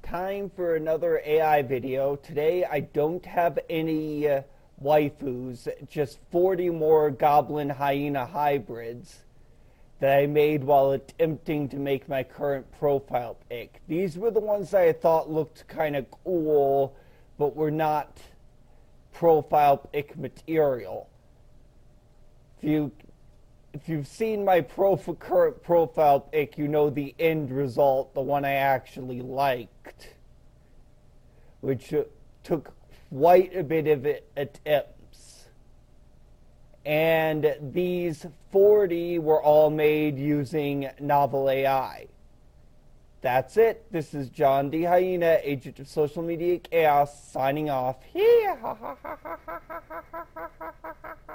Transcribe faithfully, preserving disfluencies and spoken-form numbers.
time for another A I video. Today I don't have any uh, waifus, just forty more goblin hyena hybrids that I made while attempting to make my current profile pic. These were the ones that I thought looked kind of cool, but were not profile pic material. If you If you've seen my prof- current profile pic, you know the end result, the one I actually liked, which uh, took quite a bit of attempts. And these forty were all made using Novel A I. That's it. This is John D. Hyena, agent of social media chaos, signing off.